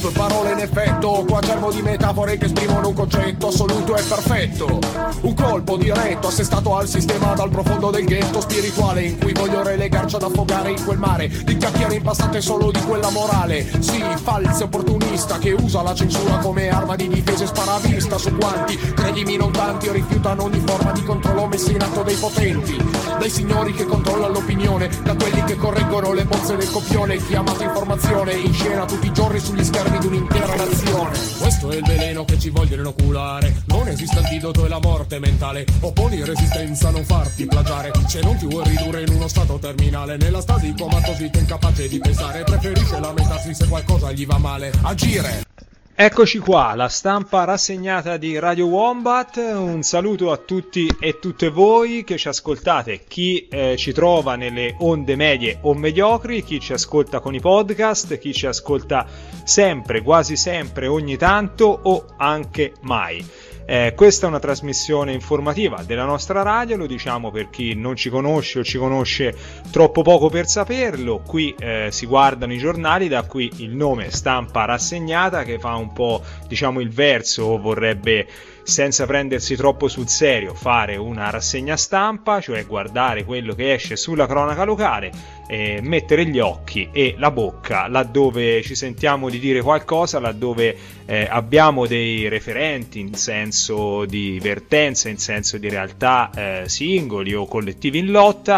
Due parole in effetto, qua germo di metafore che esprimono un concetto assoluto e perfetto. Un colpo diretto assestato al sistema dal profondo del ghetto spirituale, in cui voglio relegarci ad affogare in quel mare di chiacchiere impastate solo di quella morale. Sì, falso opportunista che usa la censura come arma di difesa e sparavista su quanti, credimi non tanti, rifiutano ogni forma di controllo messa in atto dai potenti, dai signori che controllano l'opinione, da quelli che correggono le bozze del copione, chiamata informazione in scena tutti i giorni sugli schermi di un'intera nazione. Questo è il veleno che ci vogliono inoculare, non esiste antidoto e la morte mentale, opponi resistenza, non farti plagiare, se non ti vuoi ridurre in uno stato terminale, nella stasi comatosita incapace di pensare, preferisce lamentarsi se qualcosa gli va male, agire. Eccoci qua, la stampa rassegnata di Radio Wombat. Un saluto a tutti e tutte voi che ci ascoltate, chi ci trova nelle onde medie o mediocri, chi ci ascolta con i podcast, chi ci ascolta sempre, quasi sempre, ogni tanto o anche mai. Questa è una trasmissione informativa della nostra radio, lo diciamo per chi non ci conosce o ci conosce troppo poco per saperlo. Qui si guardano i giornali, da qui il nome stampa rassegnata, che fa un po', diciamo, il verso, o vorrebbe, senza prendersi troppo sul serio, fare una rassegna stampa, cioè guardare quello che esce sulla cronaca locale, mettere gli occhi e la bocca laddove ci sentiamo di dire qualcosa, laddove abbiamo dei referenti in senso di vertenza, in senso di realtà singoli o collettivi in lotta,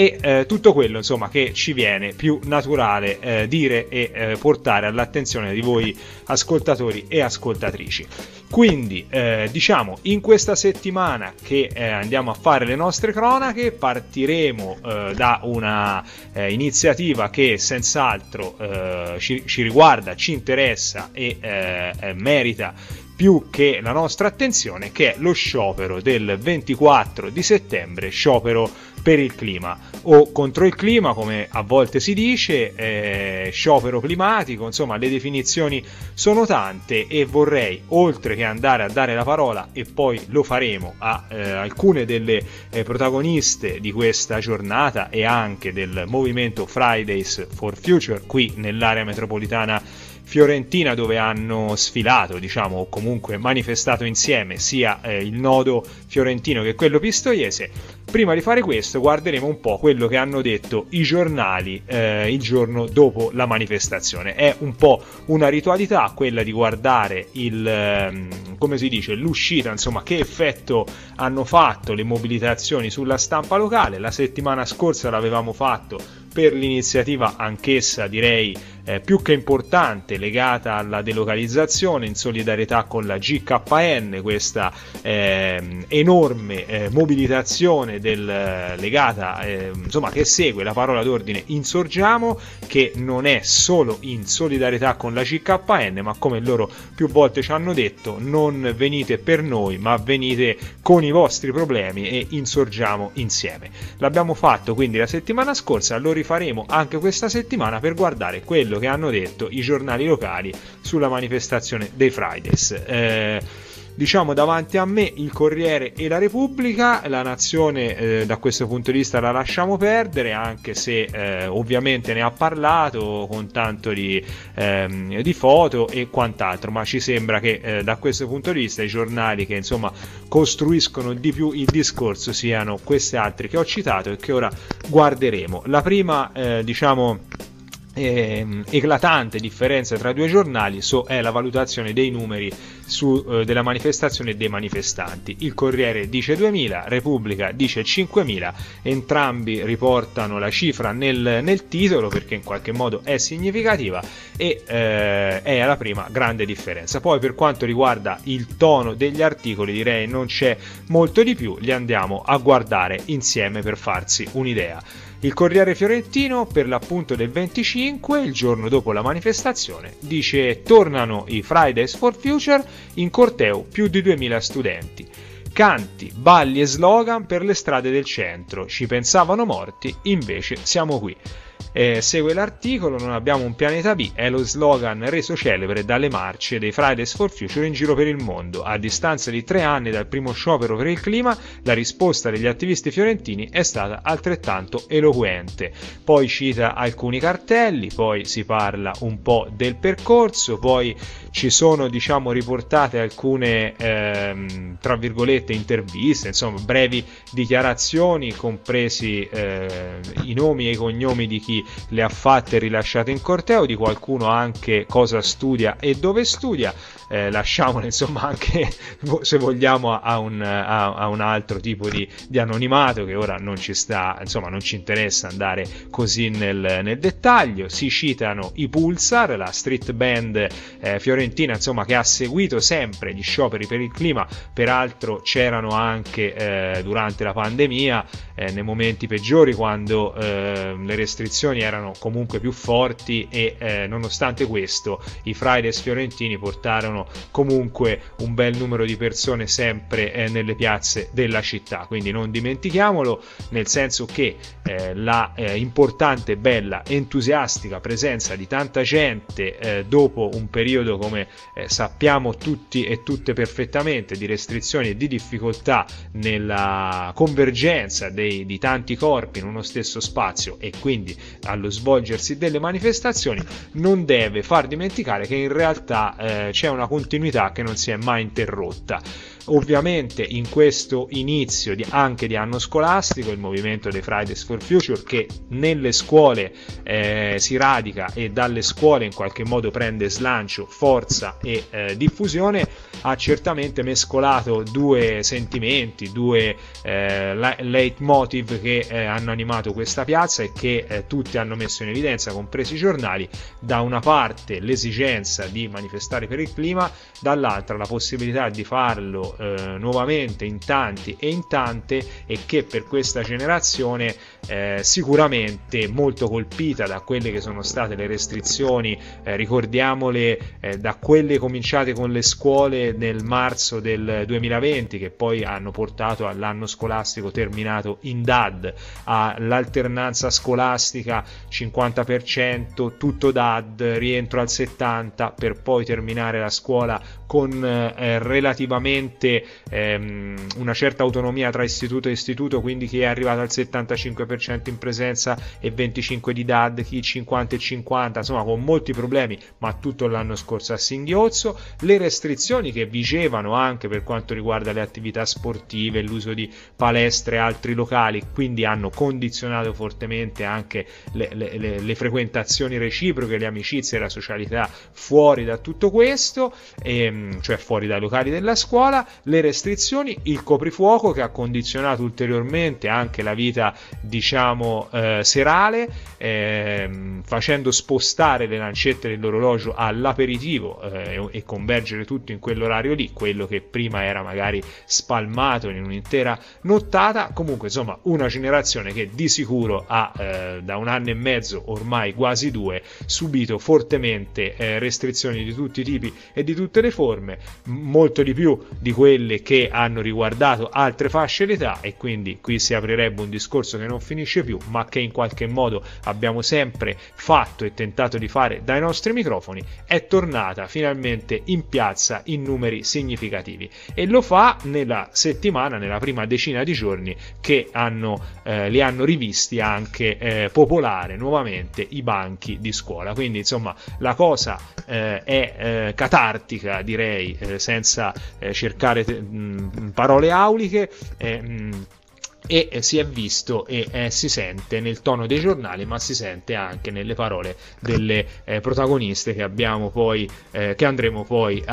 e tutto quello, insomma, che ci viene più naturale dire e portare all'attenzione di voi ascoltatori e ascoltatrici. Quindi diciamo, in questa settimana che andiamo a fare le nostre cronache, partiremo da una iniziativa che senz'altro ci riguarda, ci interessa e merita più che la nostra attenzione, che è lo sciopero del 24 di settembre, sciopero per il clima o contro il clima, come a volte si dice, sciopero climatico, insomma le definizioni sono tante, e vorrei, oltre che andare a dare la parola, e poi lo faremo, a alcune delle protagoniste di questa giornata e anche del movimento Fridays for Future qui nell'area metropolitana fiorentina, dove hanno sfilato, diciamo, o comunque manifestato insieme sia il nodo fiorentino che quello pistoiese. Prima di fare questo guarderemo un po' quello che hanno detto i giornali il giorno dopo la manifestazione. È un po' una ritualità quella di guardare come si dice, l'uscita, insomma, che effetto hanno fatto le mobilitazioni sulla stampa locale. La settimana scorsa l'avevamo fatto per l'iniziativa, anch'essa direi più che importante, legata alla delocalizzazione, in solidarietà con la GKN, questa enorme mobilitazione legata, insomma, che segue la parola d'ordine Insorgiamo, che non è solo in solidarietà con la GKN, ma come loro più volte ci hanno detto, non venite per noi, ma venite con i vostri problemi e insorgiamo insieme. L'abbiamo fatto quindi la settimana scorsa, lo rifaremo anche questa settimana per guardare quello che hanno detto i giornali locali sulla manifestazione dei Fridays. Diciamo, davanti a me il Corriere e la Repubblica. La Nazione da questo punto di vista la lasciamo perdere, anche se ovviamente ne ha parlato con tanto di foto e quant'altro, ma ci sembra che da questo punto di vista i giornali che, insomma, costruiscono di più il discorso siano questi altri che ho citato e che ora guarderemo. La prima eclatante differenza tra i due giornali è la valutazione dei numeri della manifestazione e dei manifestanti. Il Corriere dice 2000, Repubblica dice 5000, entrambi riportano la cifra nel titolo perché in qualche modo è significativa, e è la prima grande differenza. Poi, per quanto riguarda il tono degli articoli, direi non c'è molto di più, li andiamo a guardare insieme per farsi un'idea. Il Corriere Fiorentino, per l'appunto del 25, il giorno dopo la manifestazione, dice: tornano i Fridays for Future, in corteo più di 2000 studenti. Canti, balli e slogan per le strade del centro, ci pensavano morti, invece siamo qui. Segue l'articolo: non abbiamo un pianeta B, è lo slogan reso celebre dalle marce dei Fridays for Future in giro per il mondo. A distanza di 3 anni dal primo sciopero per il clima, la risposta degli attivisti fiorentini è stata altrettanto eloquente. Poi cita alcuni cartelli, poi si parla un po' del percorso, poi ci sono, diciamo, riportate alcune tra virgolette interviste, insomma brevi dichiarazioni, compresi i nomi e i cognomi di chi le ha fatte e rilasciate in corteo, di qualcuno anche cosa studia e dove studia. Lasciamone insomma anche, se vogliamo, a un altro tipo di anonimato, che ora non ci sta, insomma non ci interessa andare così nel dettaglio. Si citano i Pulsar, la street band fiorentina, insomma, che ha seguito sempre gli scioperi per il clima. Peraltro c'erano anche durante la pandemia, nei momenti peggiori, quando le restrizioni erano comunque più forti, e nonostante questo i Fridays fiorentini portarono comunque un bel numero di persone sempre nelle piazze della città. Quindi non dimentichiamolo, nel senso che la importante, bella, entusiastica presenza di tanta gente dopo un periodo, come sappiamo tutti e tutte perfettamente, di restrizioni e di difficoltà nella convergenza di tanti corpi in uno stesso spazio, e quindi allo svolgersi delle manifestazioni, non deve far dimenticare che in realtà c'è una continuità che non si è mai interrotta. Ovviamente in questo inizio anche di anno scolastico, il movimento dei Fridays for Future, che nelle scuole si radica e dalle scuole in qualche modo prende slancio, forza e diffusione, ha certamente mescolato due sentimenti, due leitmotiv che hanno animato questa piazza e che tutti hanno messo in evidenza, compresi i giornali. Da una parte l'esigenza di manifestare per il clima, dall'altra la possibilità di farlo nuovamente in tanti e in tante, e che per questa generazione sicuramente molto colpita da quelle che sono state le restrizioni, ricordiamole, da quelle cominciate con le scuole nel marzo del 2020, che poi hanno portato all'anno scolastico terminato in DAD, all'alternanza scolastica 50% tutto DAD, rientro al 70%, per poi terminare la scuola con relativamente una certa autonomia tra istituto e istituto, quindi chi è arrivato al 75% in presenza e 25% di DAD, chi 50 e 50, insomma con molti problemi, ma tutto l'anno scorso a singhiozzo. Le restrizioni che vigevano anche per quanto riguarda le attività sportive, l'uso di palestre e altri locali, quindi hanno condizionato fortemente anche le frequentazioni reciproche, le amicizie e la socialità fuori da tutto questo, cioè fuori dai locali della scuola. Le restrizioni, il coprifuoco, che ha condizionato ulteriormente anche la vita, diciamo, serale, facendo spostare le lancette dell'orologio all'aperitivo e convergere tutto in quell'orario lì, quello che prima era magari spalmato in un'intera nottata. Comunque insomma una generazione che di sicuro ha da 1 anno e mezzo, ormai quasi 2, subito fortemente restrizioni di tutti i tipi e di tutte le forme, molto di più di quelle che hanno riguardato altre fasce d'età, e quindi qui si aprirebbe un discorso che non finisce più, ma che in qualche modo abbiamo sempre fatto e tentato di fare dai nostri microfoni. È tornata finalmente in piazza in numeri significativi, e lo fa nella settimana, nella prima decina di giorni che li hanno rivisti anche popolare nuovamente i banchi di scuola. Quindi insomma la cosa è catartica, direi, senza cercare parole auliche, e si è visto e si sente nel tono dei giornali, ma si sente anche nelle parole delle protagoniste che abbiamo poi che andremo poi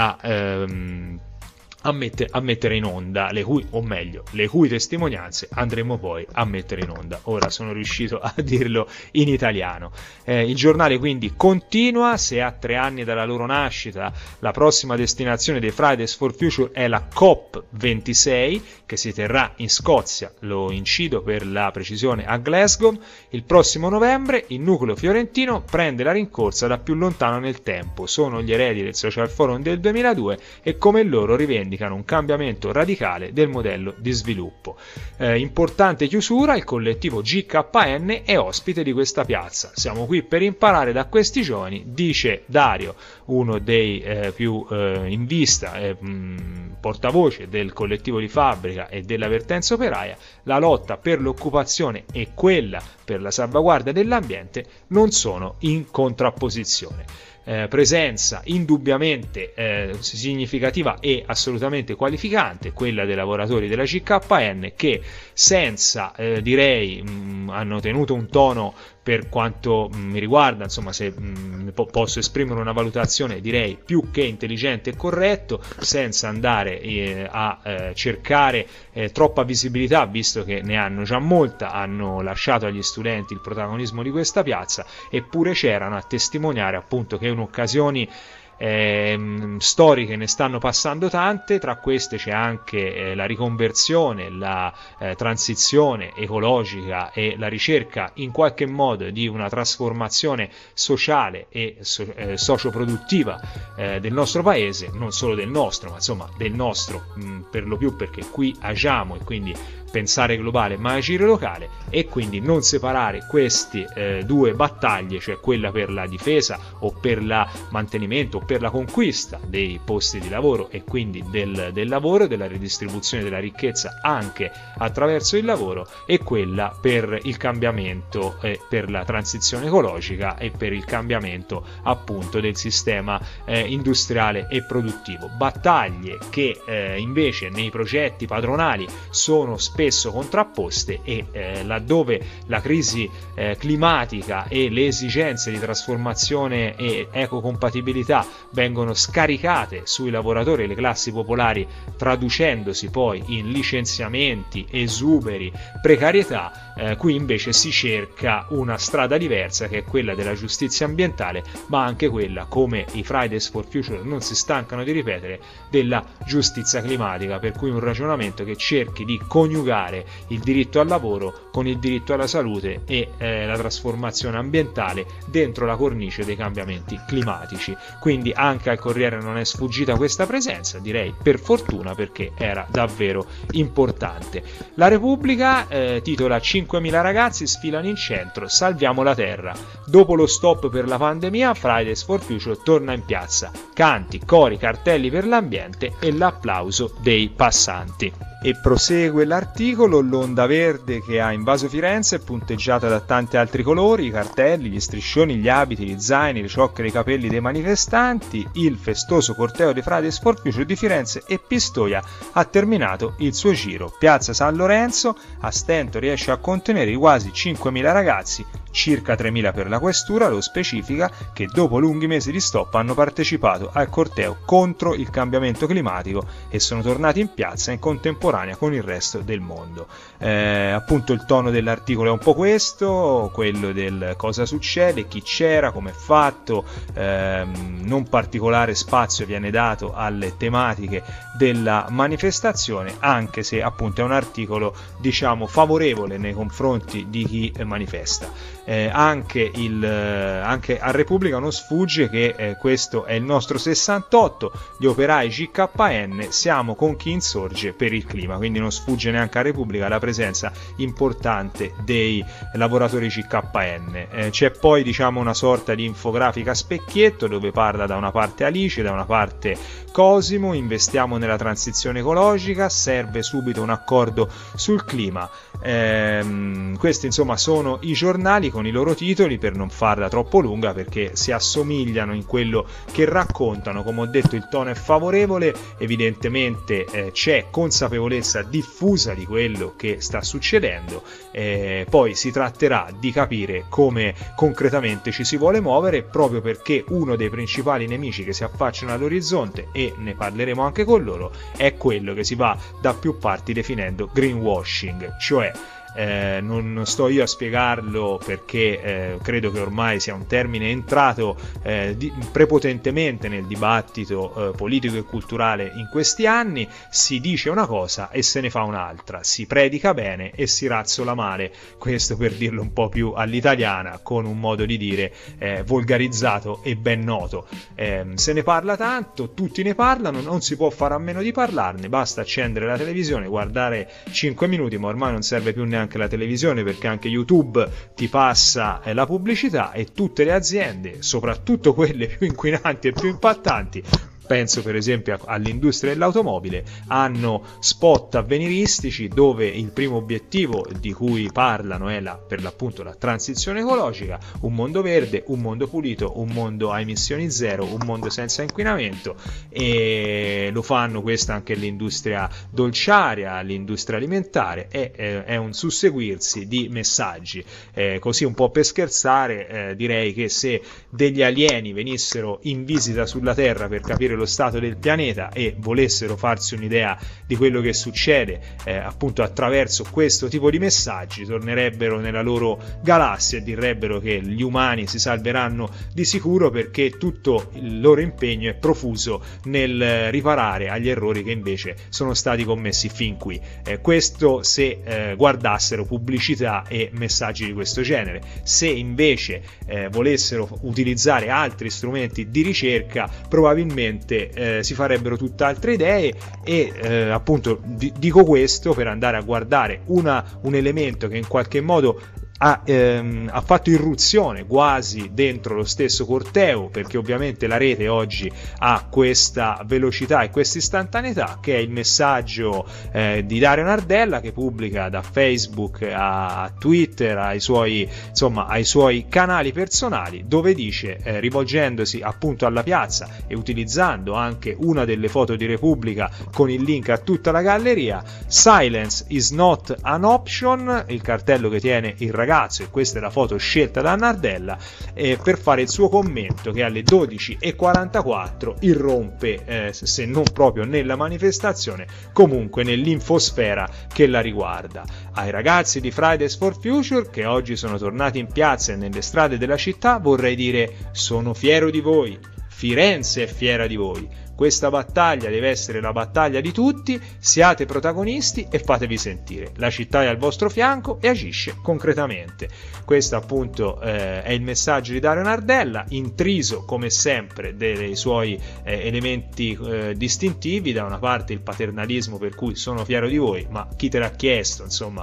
a mettere in onda, le cui testimonianze andremo poi a mettere in onda. Ora sono riuscito a dirlo in italiano. Il giornale quindi continua. Se a 3 anni dalla loro nascita la prossima destinazione dei Fridays for Future è la COP26, che si terrà in Scozia, lo incido per la precisione, a Glasgow, il prossimo novembre, il nucleo fiorentino prende la rincorsa da più lontano nel tempo. Sono gli eredi del Social Forum del 2002 e come loro rivendica rivendicano un cambiamento radicale del modello di sviluppo. Importante chiusura, il collettivo GKN è ospite di questa piazza. Siamo qui per imparare da questi giovani, dice Dario, uno dei più in vista, portavoce del collettivo di fabbrica e dell'avvertenza operaia. La lotta per l'occupazione e quella per la salvaguardia dell'ambiente non sono in contrapposizione. Presenza indubbiamente significativa e assolutamente qualificante, quella dei lavoratori della GKN, che senza hanno tenuto un tono, per quanto mi riguarda, insomma, se posso esprimere una valutazione, direi più che intelligente e corretto, senza andare a cercare troppa visibilità, visto che ne hanno già molta, hanno lasciato agli studenti il protagonismo di questa piazza, eppure c'erano a testimoniare appunto che in occasioni storiche ne stanno passando tante. Tra queste c'è anche la riconversione, la transizione ecologica e la ricerca in qualche modo di una trasformazione sociale e socioproduttiva del nostro paese, non solo del nostro, ma insomma del nostro per lo più, perché qui agiamo e quindi pensare globale ma agire locale, e quindi non separare queste due battaglie, cioè quella per la difesa o per il mantenimento o per la conquista dei posti di lavoro e quindi del lavoro, della ridistribuzione della ricchezza anche attraverso il lavoro, e quella per il cambiamento e per la transizione ecologica e per il cambiamento appunto del sistema industriale e produttivo. Battaglie che invece nei progetti padronali sono spesso contrapposte, e laddove la crisi climatica e le esigenze di trasformazione e ecocompatibilità vengono scaricate sui lavoratori e le classi popolari, traducendosi poi in licenziamenti, esuberi, precarietà, qui invece si cerca una strada diversa, che è quella della giustizia ambientale, ma anche quella, come i Fridays for Future non si stancano di ripetere, della giustizia climatica, per cui un ragionamento che cerchi di coniugare il diritto al lavoro con il diritto alla salute e la trasformazione ambientale dentro la cornice dei cambiamenti climatici. Quindi anche al Corriere non è sfuggita questa presenza, direi per fortuna, perché era davvero importante. La Repubblica titola: 5.000 ragazzi sfilano in centro, salviamo la terra. Dopo lo stop per la pandemia, Fridays for Future torna in piazza. Canti, cori, cartelli per l'ambiente e l'applauso dei passanti. E prosegue l'articolo: l'onda verde che ha invaso Firenze è punteggiata da tanti altri colori, i cartelli, gli striscioni, gli abiti, gli zaini, le ciocche dei capelli dei manifestanti. Il festoso corteo dei Fridays for Future di Firenze e Pistoia ha terminato il suo giro. Piazza San Lorenzo a stento riesce a contenere i quasi 5.000 ragazzi, circa 3.000 per la questura, lo specifica, che dopo lunghi mesi di stop hanno partecipato al corteo contro il cambiamento climatico e sono tornati in piazza in contemporanea con il resto del mondo. Appunto il tono dell'articolo è un po' questo, quello del cosa succede, chi c'era, come è fatto, non particolare spazio viene dato alle tematiche della manifestazione, anche se appunto è un articolo diciamo favorevole nei confronti di chi manifesta. Anche a Repubblica non sfugge che questo è il nostro 68, gli operai GKN, siamo con chi insorge per il clima, quindi non sfugge neanche a Repubblica la presenza importante dei lavoratori GKN. C'è poi diciamo una sorta di infografica a specchietto dove parla da una parte Alice, da una parte Cosimo, investiamo nella transizione ecologica, serve subito un accordo sul clima. Questi insomma sono i giornali con i loro titoli, per non farla troppo lunga, perché si assomigliano in quello che raccontano. Come ho detto, il tono è favorevole, evidentemente c'è consapevolezza diffusa di quello che sta succedendo, poi si tratterà di capire come concretamente ci si vuole muovere, proprio perché uno dei principali nemici che si affacciano all'orizzonte, e ne parleremo anche con loro, è quello che si va da più parti definendo greenwashing, cioè non sto io a spiegarlo, perché credo che ormai sia un termine entrato prepotentemente nel dibattito politico e culturale in questi anni. Si dice una cosa e se ne fa un'altra, si predica bene e si razzola male, questo per dirlo un po' più all'italiana, con un modo di dire volgarizzato e ben noto. Se ne parla tanto, tutti ne parlano, non si può fare a meno di parlarne, basta accendere la televisione, guardare 5 minuti, ma ormai non serve più neanche la televisione, perché anche YouTube ti passa la pubblicità, e tutte le aziende, soprattutto quelle più inquinanti e più impattanti, penso per esempio all'industria dell'automobile, hanno spot avveniristici dove il primo obiettivo di cui parlano è per l'appunto la transizione ecologica, un mondo verde, un mondo pulito, un mondo a emissioni zero, un mondo senza inquinamento, e lo fanno questo anche l'industria dolciaria, l'industria alimentare, è un susseguirsi di messaggi. Così un po' per scherzare, direi che se degli alieni venissero in visita sulla Terra per capire lo stato del pianeta e volessero farsi un'idea di quello che succede appunto attraverso questo tipo di messaggi, tornerebbero nella loro galassia e direbbero che gli umani si salveranno di sicuro, perché tutto il loro impegno è profuso nel riparare agli errori che invece sono stati commessi fin qui. Questo se guardassero pubblicità e messaggi di questo genere. Se invece volessero utilizzare altri strumenti di ricerca, probabilmente si farebbero tutt'altre idee, e appunto dico questo per andare a guardare un elemento che in qualche modo ha fatto irruzione quasi dentro lo stesso corteo, perché ovviamente la rete oggi ha questa velocità e questa istantaneità, che è il messaggio di Dario Nardella, che pubblica da Facebook a Twitter, ai suoi canali personali, dove dice, rivolgendosi appunto alla piazza e utilizzando anche una delle foto di Repubblica con il link a tutta la galleria: "Silence is not an option", il cartello che tiene il ragazzo, e questa è la foto scelta da Nardella, per fare il suo commento che alle 12:44 irrompe, se non proprio nella manifestazione, comunque nell'infosfera che la riguarda. Ai ragazzi di Fridays for Future, che oggi sono tornati in piazza e nelle strade della città, vorrei dire: sono fiero di voi, Firenze è fiera di voi. Questa battaglia deve essere la battaglia di tutti, siate protagonisti e fatevi sentire. La città è al vostro fianco e agisce concretamente. Questo appunto è il messaggio di Dario Nardella, intriso come sempre dei suoi elementi distintivi. Da una parte il paternalismo, per cui sono fiero di voi, ma chi te l'ha chiesto? Insomma,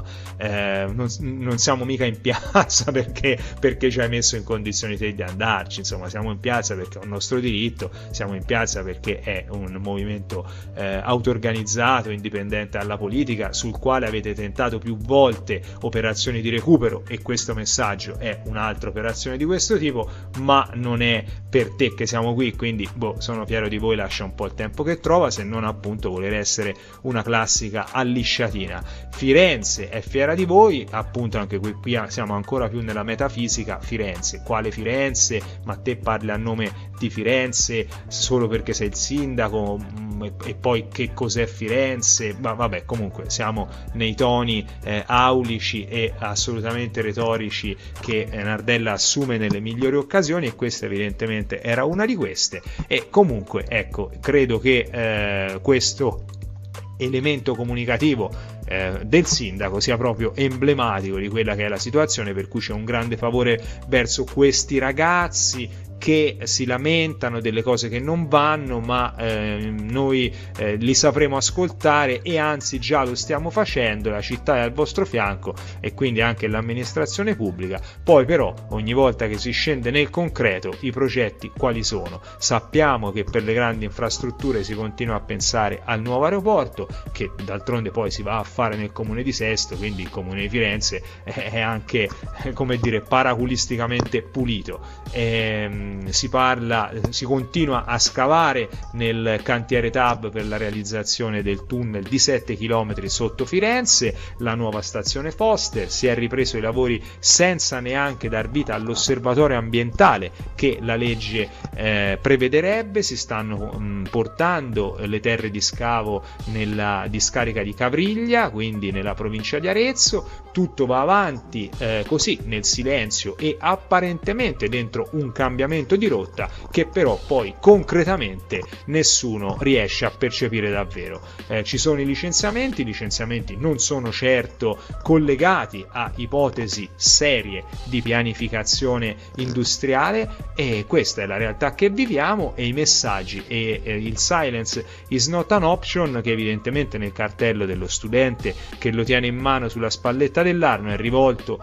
non siamo mica in piazza perché ci hai messo in condizioni te di andarci. Insomma, siamo in piazza perché è un nostro diritto, siamo in piazza perché è un movimento auto-organizzato, indipendente dalla politica, sul quale avete tentato più volte operazioni di recupero, e questo messaggio è un'altra operazione di questo tipo, ma non è per te che siamo qui, quindi sono fiero di voi, lascia un po' il tempo che trova, se non appunto voler essere una classica allisciatina. Firenze è fiera di voi, appunto anche qui siamo ancora più nella metafisica. Firenze, quale Firenze? Ma te parli a nome di Firenze solo perché sei il sindaco, e poi che cos'è Firenze? Ma vabbè, comunque siamo nei toni aulici e assolutamente retorici che Nardella assume nelle migliori occasioni, e questa evidentemente era una di queste. E comunque ecco, credo che questo elemento comunicativo del sindaco sia proprio emblematico di quella che è la situazione, per cui c'è un grande favore verso questi ragazzi che si lamentano delle cose che non vanno, ma noi li sapremo ascoltare, e anzi già lo stiamo facendo. La città è al vostro fianco e quindi anche l'amministrazione pubblica. Poi però ogni volta che si scende nel concreto, i progetti quali sono? Sappiamo che per le grandi infrastrutture si continua a pensare al nuovo aeroporto, che d'altronde poi si va a fare nel comune di Sesto, quindi il comune di Firenze è anche, come dire, paraculisticamente pulito. si continua a scavare nel cantiere TAV per la realizzazione del tunnel di 7 km sotto Firenze, la nuova stazione Foster. Si è ripreso i lavori senza neanche dar vita all'osservatorio ambientale che la legge prevederebbe. Si stanno portando le terre di scavo nella discarica di Cavriglia, quindi nella provincia di Arezzo. Tutto va avanti così nel silenzio e apparentemente dentro un cambiamento di rotta che però poi concretamente nessuno riesce a percepire davvero. Ci sono i licenziamenti non sono certo collegati a ipotesi serie di pianificazione industriale, e questa è la realtà che viviamo, e i messaggi e il silence is not an option, che evidentemente nel cartello dello studente che lo tiene in mano sulla spalletta dell'arno è rivolto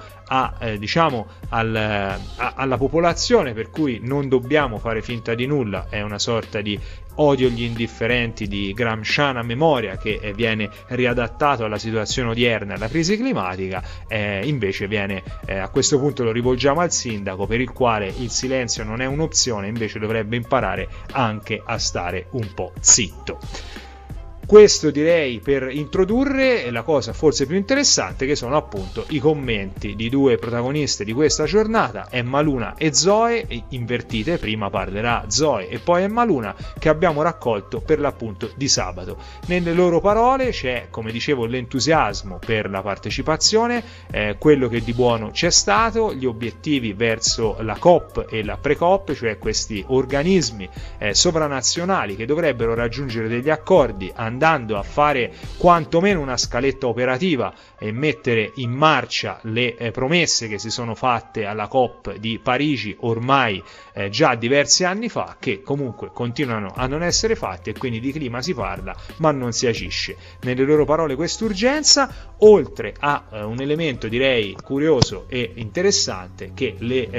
alla popolazione, per cui non dobbiamo fare finta di nulla. È una sorta di odio agli indifferenti di Gramsciana memoria che viene riadattato alla situazione odierna, alla crisi climatica. Invece viene a questo punto lo rivolgiamo al sindaco, per il quale il silenzio non è un'opzione, invece dovrebbe imparare anche a stare un po' zitto. Questo direi per introdurre la cosa forse più interessante, che sono appunto i commenti di due protagoniste di questa giornata, Emma Luna e Zoe, invertite, prima parlerà Zoe e poi Emma Luna, che abbiamo raccolto per l'appunto di sabato. Nelle loro parole c'è, come dicevo, l'entusiasmo per la partecipazione, quello che di buono c'è stato, gli obiettivi verso la COP e la pre-COP, cioè questi organismi sovranazionali che dovrebbero raggiungere degli accordi andando a fare quantomeno una scaletta operativa e mettere in marcia le promesse che si sono fatte alla COP di Parigi ormai già diversi anni fa, che comunque continuano a non essere fatti, e quindi di clima si parla ma non si agisce. Nelle loro parole quest'urgenza, oltre a un elemento direi curioso e interessante, che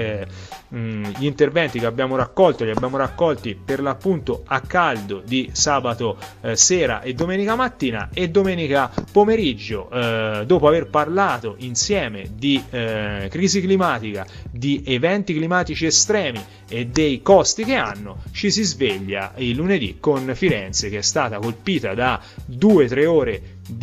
gli interventi che abbiamo raccolto li abbiamo raccolti per l'appunto a caldo di sabato sera e domenica mattina e domenica pomeriggio, dopo aver parlato insieme di crisi climatica, di eventi climatici estremi e dei costi che hanno, ci si sveglia il lunedì con Firenze che è stata colpita da 2-3 ore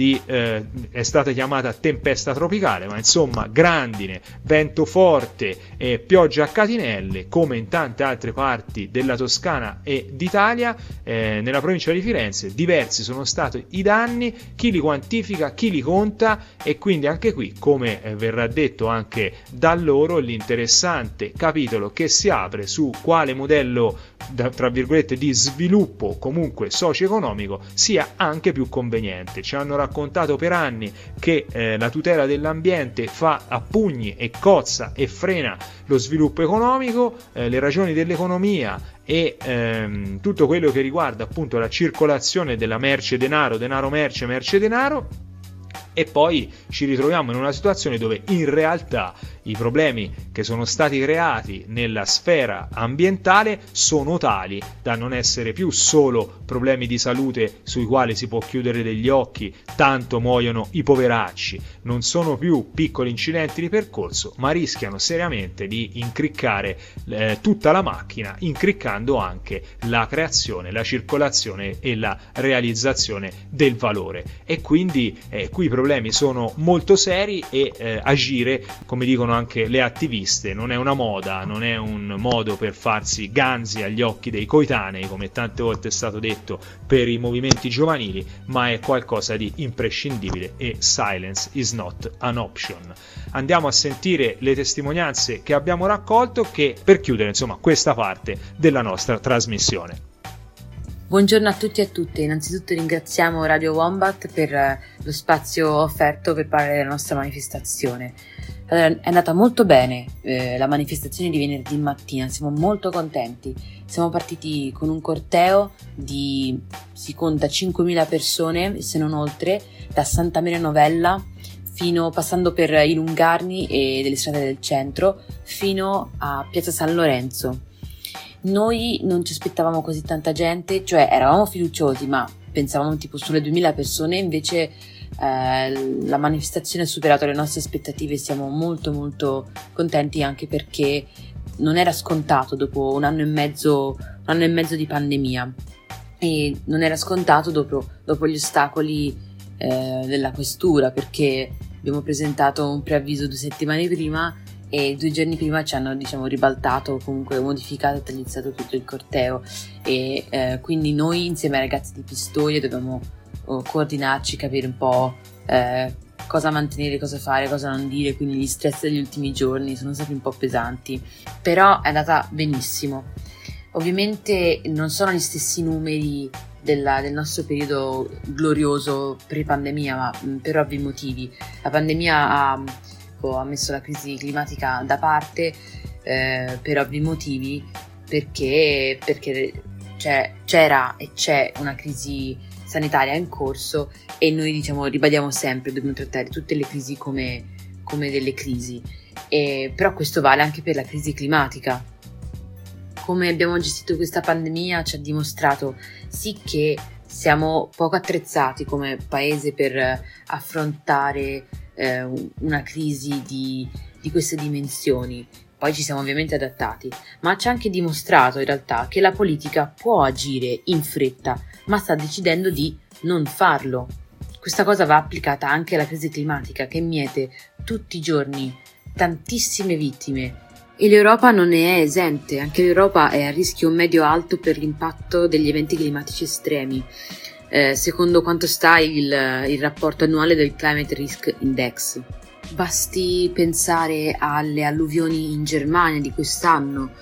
è stata chiamata tempesta tropicale, ma insomma grandine, vento forte e pioggia a catinelle, come in tante altre parti della Toscana e d'Italia. Nella provincia di Firenze diversi sono stati i danni, chi li quantifica, chi li conta, e quindi anche qui, come verrà detto anche da loro, l'interessante capitolo che si apre su quale modello tra virgolette di sviluppo comunque socio-economico sia anche più conveniente. Ci hanno raccontato per anni che la tutela dell'ambiente fa a pugni e cozza e frena lo sviluppo economico, le ragioni dell'economia e tutto quello che riguarda appunto la circolazione della merce denaro, denaro merce, merce denaro. E poi ci ritroviamo in una situazione dove in realtà i problemi che sono stati creati nella sfera ambientale sono tali da non essere più solo problemi di salute sui quali si può chiudere degli occhi, tanto muoiono i poveracci, non sono più piccoli incidenti di percorso, ma rischiano seriamente di incriccare tutta la macchina, incriccando anche la creazione, la circolazione e la realizzazione del valore. E quindi qui i problemi sono molto seri e agire, come dicono anche le attiviste, non è una moda, non è un modo per farsi ganzi agli occhi dei coetanei, come tante volte è stato detto per i movimenti giovanili, ma è qualcosa di imprescindibile, e silence is not an option. Andiamo a sentire le testimonianze che abbiamo raccolto, che per chiudere insomma questa parte della nostra trasmissione. Buongiorno a tutti e a tutte, innanzitutto ringraziamo Radio Wombat per lo spazio offerto per parlare della nostra manifestazione. È andata molto bene la manifestazione di venerdì mattina, siamo molto contenti. Siamo partiti con un corteo si conta 5.000 persone, se non oltre, da Santa Maria Novella passando per i Lungarni e delle strade del centro fino a Piazza San Lorenzo. Noi non ci aspettavamo così tanta gente, cioè eravamo fiduciosi, ma pensavamo tipo sulle 2.000 persone, invece la manifestazione ha superato le nostre aspettative e siamo molto molto contenti, anche perché non era scontato dopo un anno e mezzo di pandemia, e non era scontato dopo gli ostacoli della questura, perché abbiamo presentato un preavviso 2 settimane prima e 2 giorni prima ci hanno, diciamo, ribaltato, comunque modificato e tagliuzzato tutto il corteo, e quindi noi insieme ai ragazzi di Pistoia dovevamo coordinarci, capire un po' cosa mantenere, cosa fare, cosa non dire, quindi gli stress degli ultimi giorni sono stati un po' pesanti, però è andata benissimo. Ovviamente non sono gli stessi numeri del nostro periodo glorioso pre-pandemia, ma per ovvi motivi. La pandemia ha messo la crisi climatica da parte per ovvi motivi, perché c'era e c'è una crisi sanitaria in corso, e noi, diciamo, ribadiamo sempre, dobbiamo trattare tutte le crisi come delle crisi, però questo vale anche per la crisi climatica. Come abbiamo gestito questa pandemia ci ha dimostrato sì che siamo poco attrezzati come paese per affrontare una crisi di queste dimensioni. Poi ci siamo ovviamente adattati, ma ci ha anche dimostrato in realtà che la politica può agire in fretta, ma sta decidendo di non farlo. Questa cosa va applicata anche alla crisi climatica, che miete tutti i giorni tantissime vittime, e l'Europa non ne è esente. Anche l'Europa è a rischio medio-alto per l'impatto degli eventi climatici estremi, secondo quanto sta il rapporto annuale del Climate Risk Index. Basti pensare alle alluvioni in Germania di quest'anno,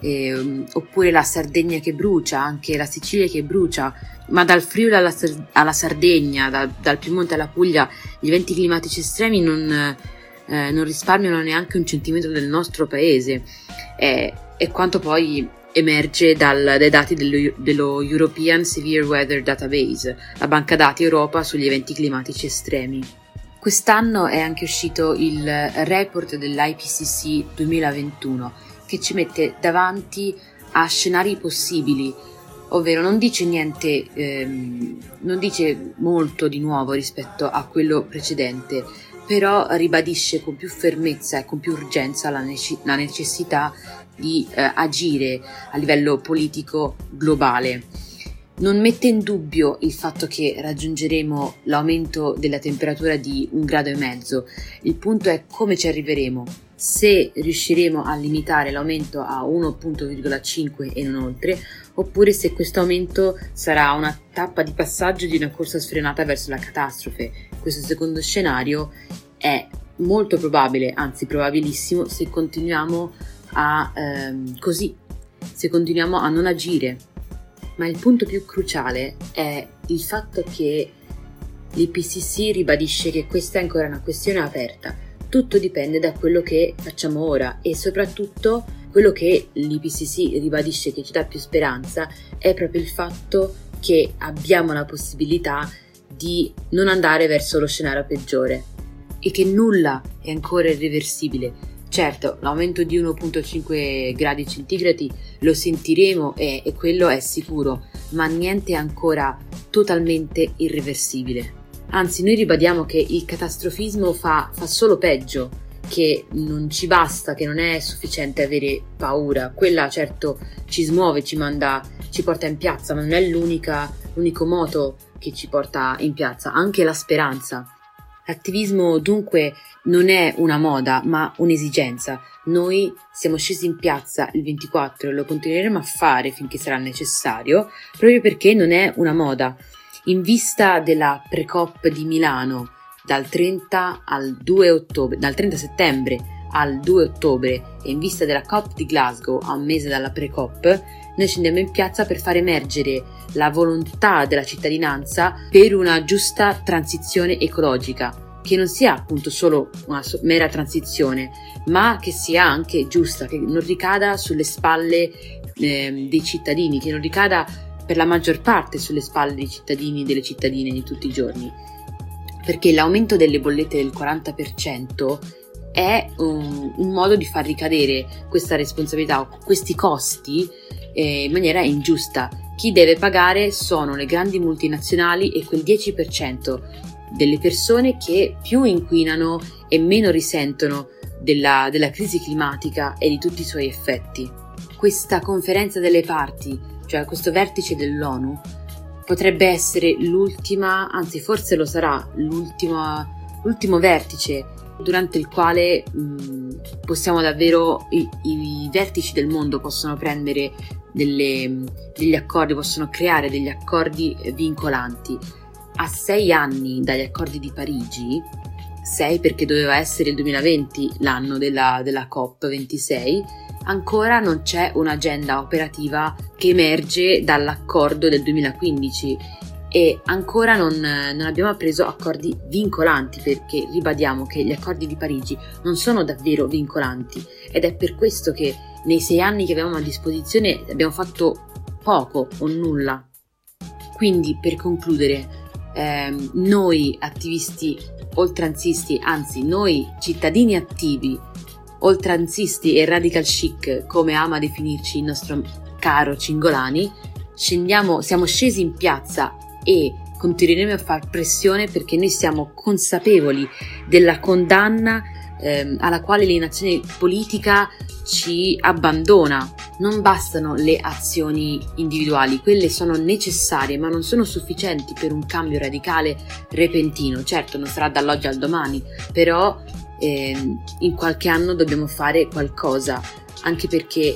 oppure la Sardegna che brucia, anche la Sicilia che brucia, ma dal Friuli alla Sardegna, dal Piemonte alla Puglia, gli eventi climatici estremi non risparmiano neanche un centimetro del nostro paese, e quanto poi emerge dai dati dello European Severe Weather Database, la banca dati Europa sugli eventi climatici estremi. Quest'anno è anche uscito il report dell'IPCC 2021, che ci mette davanti a scenari possibili, ovvero non dice niente, non dice molto di nuovo rispetto a quello precedente, però ribadisce con più fermezza e con più urgenza la necessità di agire a livello politico globale. Non mette in dubbio il fatto che raggiungeremo l'aumento della temperatura di 1,5 gradi. Il punto è come ci arriveremo, se riusciremo a limitare l'aumento a 1,5 e non oltre, oppure se questo aumento sarà una tappa di passaggio di una corsa sfrenata verso la catastrofe. Questo secondo scenario è molto probabile, anzi probabilissimo, se continuiamo se continuiamo a non agire. Ma il punto più cruciale è il fatto che l'IPCC ribadisce che questa è ancora una questione aperta. Tutto dipende da quello che facciamo ora, e soprattutto quello che l'IPCC ribadisce che ci dà più speranza è proprio il fatto che abbiamo la possibilità di non andare verso lo scenario peggiore e che nulla è ancora irreversibile. Certo, l'aumento di 1,5 gradi centigradi lo sentiremo, e quello è sicuro, ma niente è ancora totalmente irreversibile. Anzi, noi ribadiamo che il catastrofismo fa solo peggio, che non ci basta, che non è sufficiente avere paura. Quella certo ci smuove, ci porta in piazza, ma non è l'unico moto che ci porta in piazza, anche la speranza. L'attivismo dunque non è una moda, ma un'esigenza. Noi siamo scesi in piazza il 24 e lo continueremo a fare finché sarà necessario, proprio perché non è una moda. In vista della pre-COP di Milano, dal 30 settembre al 2 ottobre, e in vista della COP di Glasgow, a un mese dalla pre-COP, noi scendiamo in piazza per far emergere la volontà della cittadinanza per una giusta transizione ecologica, che non sia appunto solo una mera transizione, ma che sia anche giusta, che non ricada sulle spalle dei cittadini, che non ricada per la maggior parte sulle spalle dei cittadini e delle cittadine di tutti i giorni. Perché l'aumento delle bollette del 40% è un modo di far ricadere questa responsabilità o questi costi in maniera ingiusta. Chi deve pagare sono le grandi multinazionali e quel 10% delle persone che più inquinano e meno risentono della crisi climatica e di tutti i suoi effetti. Questa conferenza delle parti, cioè questo vertice dell'ONU, potrebbe essere l'ultima, anzi forse lo sarà, l'ultimo vertice durante il quale possiamo davvero, i vertici del mondo possono prendere degli accordi, possono creare degli accordi vincolanti. A 6 anni dagli accordi di Parigi, 6 perché doveva essere il 2020 l'anno della COP26, ancora non c'è un'agenda operativa che emerge dall'accordo del 2015 e ancora non abbiamo preso accordi vincolanti, perché ribadiamo che gli accordi di Parigi non sono davvero vincolanti, ed è per questo che nei 6 anni che avevamo a disposizione abbiamo fatto poco o nulla. Quindi, per concludere, noi attivisti oltranzisti, anzi noi cittadini attivi oltranzisti e radical chic, come ama definirci il nostro caro Cingolani, siamo scesi in piazza e continueremo a far pressione, perché noi siamo consapevoli della condanna alla quale l'inazione politica ci abbandona. Non bastano le azioni individuali, quelle sono necessarie ma non sono sufficienti per un cambio radicale repentino. Certo, non sarà dall'oggi al domani, però in qualche anno dobbiamo fare qualcosa, anche perché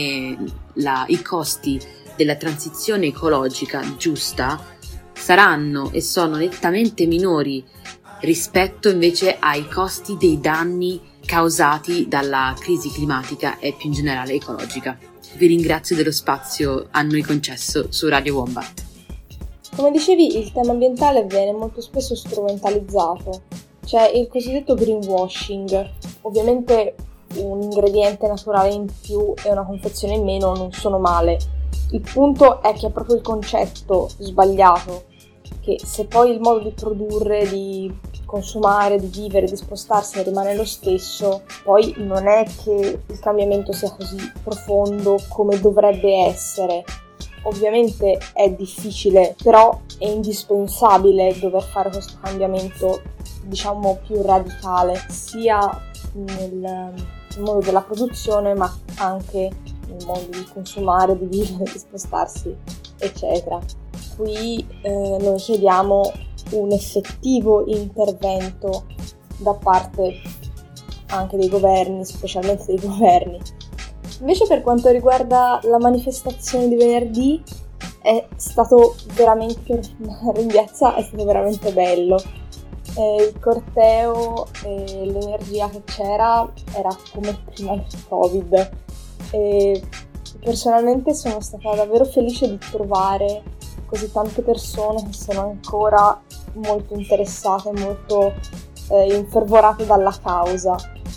i costi della transizione ecologica giusta saranno e sono nettamente minori rispetto invece ai costi dei danni causati dalla crisi climatica e più in generale ecologica. Vi ringrazio dello spazio a noi concesso su Radio Wombat. Come dicevi, il tema ambientale viene molto spesso strumentalizzato. C'è il cosiddetto greenwashing. Ovviamente un ingrediente naturale in più e una confezione in meno non sono male. Il punto è che è proprio il concetto sbagliato, che se poi il modo di produrre, di consumare, di vivere, di spostarsi rimane lo stesso, poi non è che il cambiamento sia così profondo come dovrebbe essere. Ovviamente è difficile, però è indispensabile dover fare questo cambiamento, diciamo, più radicale, sia nel modo della produzione, ma anche nel modo di consumare, di vivere, di spostarsi, eccetera. Qui noi chiediamo un effettivo intervento da parte anche dei governi, specialmente dei governi. Invece, per quanto riguarda la manifestazione di venerdì, è stato veramente, ringhiazza, è stato veramente bello. Il corteo e l'energia che c'era era come prima del Covid. E personalmente sono stata davvero felice di trovare così tante persone che sono ancora molto interessate, molto infervorate dalla causa.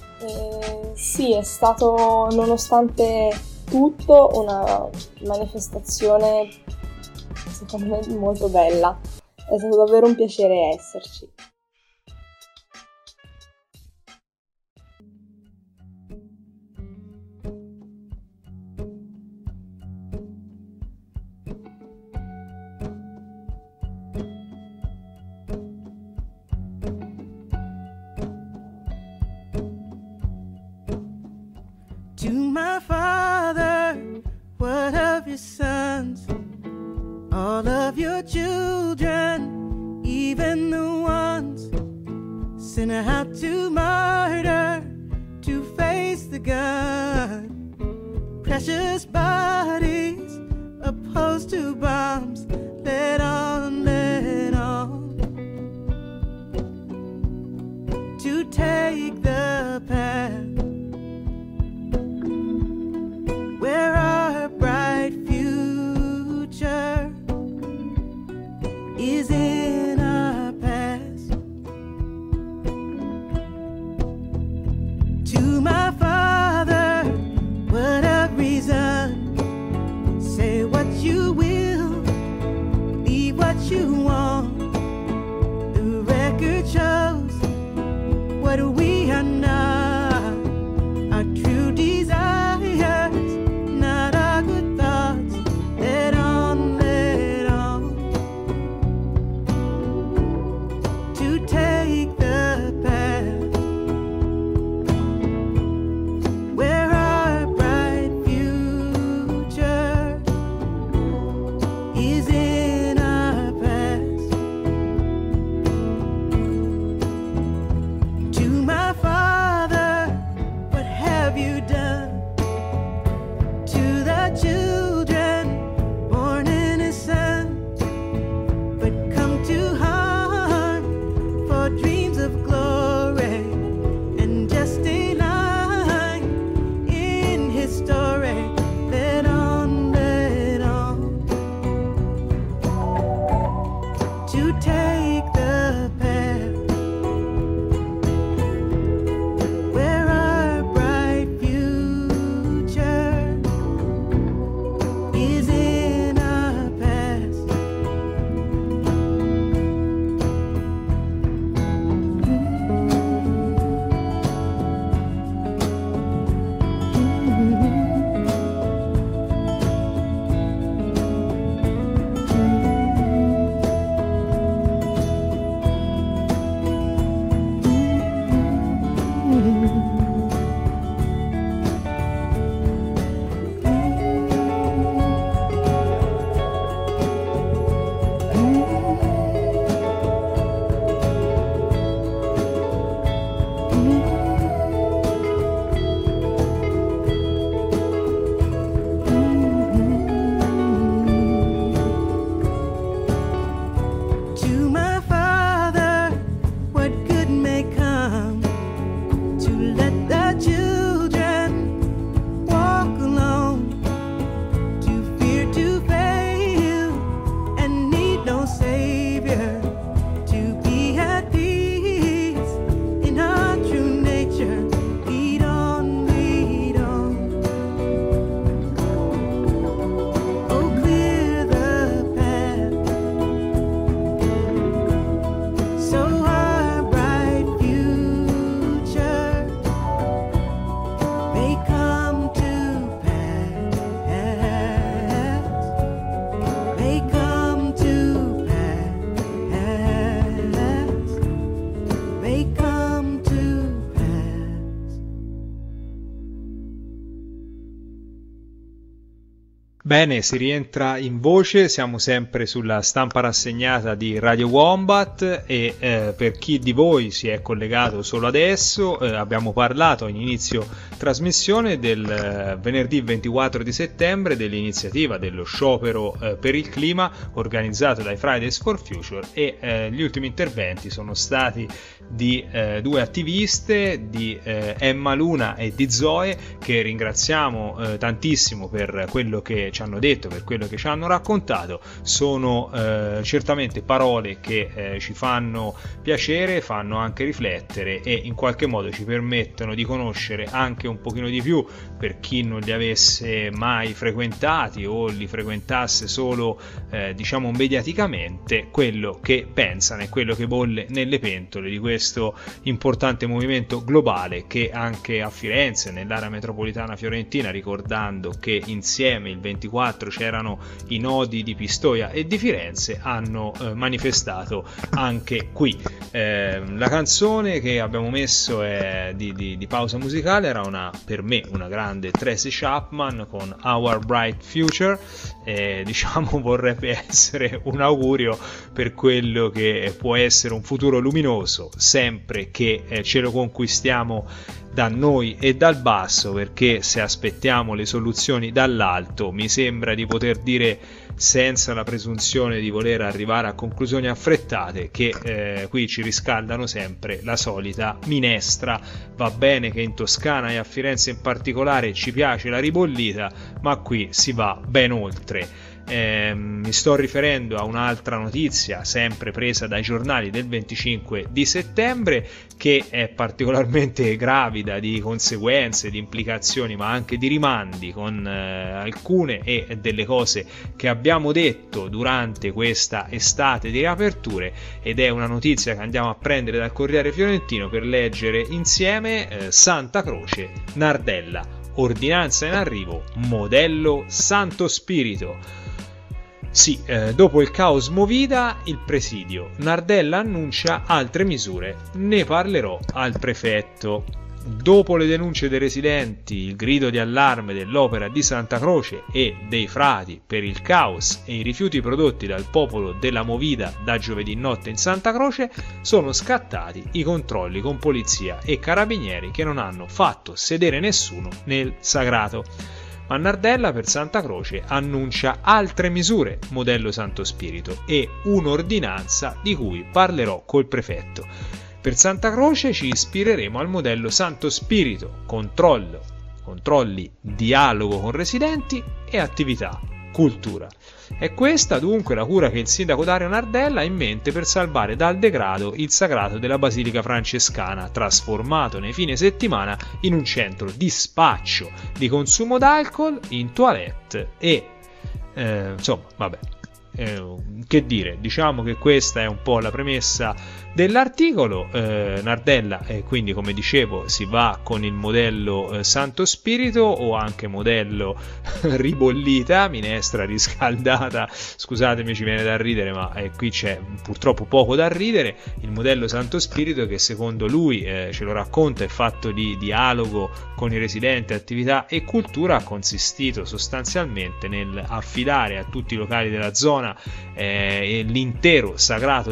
Sì, è stato, nonostante tutto, una manifestazione secondo me molto bella. È stato davvero un piacere esserci. To my father, what of your sons? All of your children, even the ones sent out to murder, to face the gun. Precious bodies opposed to bombs, let on, to take the path where our bright future is in our past. To my father, what a reason. Say what you will, Bene, si rientra in voce, siamo sempre sulla stampa rassegnata di Radio Wombat e per chi di voi si è collegato solo adesso, abbiamo parlato in inizio trasmissione del venerdì 24 di settembre dell'iniziativa dello sciopero per il clima organizzato dai Fridays for Future e gli ultimi interventi sono stati di due attiviste, di Emma Luna e di Zoe, che ringraziamo tantissimo per quello che ci hanno detto, per quello che ci hanno raccontato. Sono certamente parole che ci fanno piacere, fanno anche riflettere e in qualche modo ci permettono di conoscere anche un pochino di più, per chi non li avesse mai frequentati o li frequentasse solo diciamo mediaticamente, quello che pensano e quello che bolle nelle pentole di questo importante movimento globale che anche a Firenze, nell'area metropolitana fiorentina, ricordando che insieme il 24 c'erano i nodi di Pistoia e di Firenze, hanno manifestato anche qui. La canzone che abbiamo messo di pausa musicale era per me una grande Tracy Chapman con Our Bright Future, diciamo vorrebbe essere un augurio per quello che può essere un futuro luminoso, sempre che ce lo conquistiamo da noi e dal basso, perché se aspettiamo le soluzioni dall'alto mi sembra di poter dire, senza la presunzione di voler arrivare a conclusioni affrettate, che qui ci riscaldano sempre la solita minestra. Va bene che in Toscana e a Firenze in particolare ci piace la ribollita, ma qui si va ben oltre. Mi sto riferendo a un'altra notizia sempre presa dai giornali del 25 di settembre, che è particolarmente gravida di conseguenze, di implicazioni, ma anche di rimandi, con alcune e delle cose che abbiamo detto durante questa estate di riaperture, ed è una notizia che andiamo a prendere dal Corriere Fiorentino per leggere insieme. Santa Croce, Nardella, ordinanza in arrivo, modello Santo Spirito. Sì, dopo il caos Movida, il presidio. Nardella annuncia altre misure, ne parlerò al prefetto. Dopo le denunce dei residenti, il grido di allarme dell'Opera di Santa Croce e dei frati per il caos e i rifiuti prodotti dal popolo della Movida da giovedì notte in Santa Croce, sono scattati i controlli con polizia e carabinieri che non hanno fatto sedere nessuno nel sagrato. Ma Nardella per Santa Croce annuncia altre misure modello Santo Spirito e un'ordinanza di cui parlerò col prefetto. Per Santa Croce ci ispireremo al modello Santo Spirito, controlli, dialogo con residenti e attività, cultura. È questa dunque la cura che il sindaco Dario Nardella ha in mente per salvare dal degrado il sagrato della Basilica Francescana, trasformato nei fine settimana in un centro di spaccio, di consumo d'alcol in toilette e insomma, vabbè. Che dire, diciamo che questa è un po' la premessa dell'articolo. Nardella, quindi come dicevo, si va con il modello Santo Spirito, o anche modello ribollita, minestra riscaldata, scusatemi, ci viene da ridere, ma qui c'è purtroppo poco da ridere. Il modello Santo Spirito, che secondo lui, ce lo racconta, è fatto di dialogo con i residenti, attività e cultura, ha consistito sostanzialmente nel affidare a tutti i locali della zona l'intero sagrato